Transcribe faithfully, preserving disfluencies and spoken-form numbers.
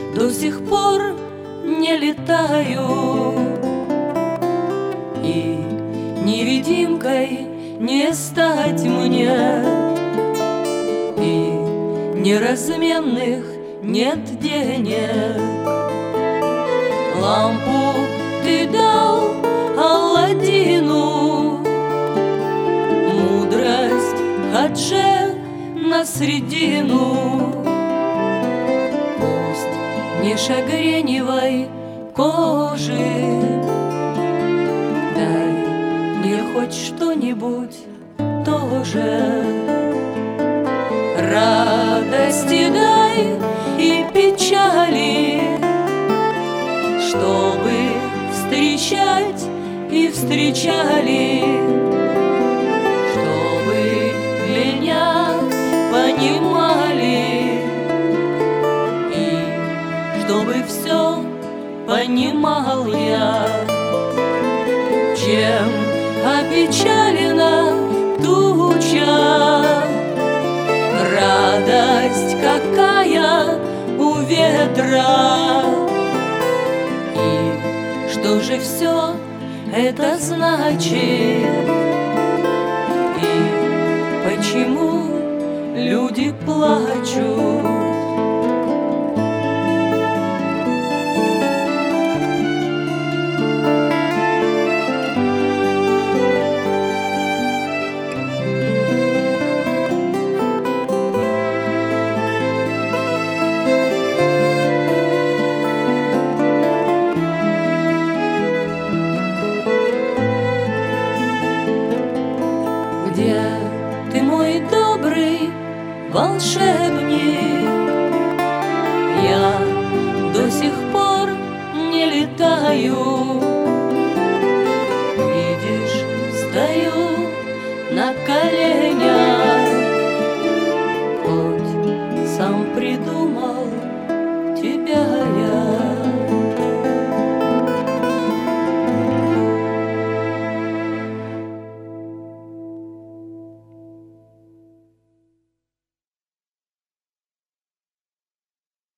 до сих пор не летаю, и невидимкой не стать мне, и неразменных нет денег. Лампу ты дал Аладдину, мудрость Хадже на средину. Пусть не шагреневой кожи, дай мне хоть что-нибудь тоже. Радости дай и печали, чтобы встречать и встречали, чтобы меня понимали, и чтобы все понимал я. Чем опечалена туча, радость какая у ветра. И что же все это значит? И почему люди плачут? Где ты, мой добрый волшебник? Я до сих пор не летаю,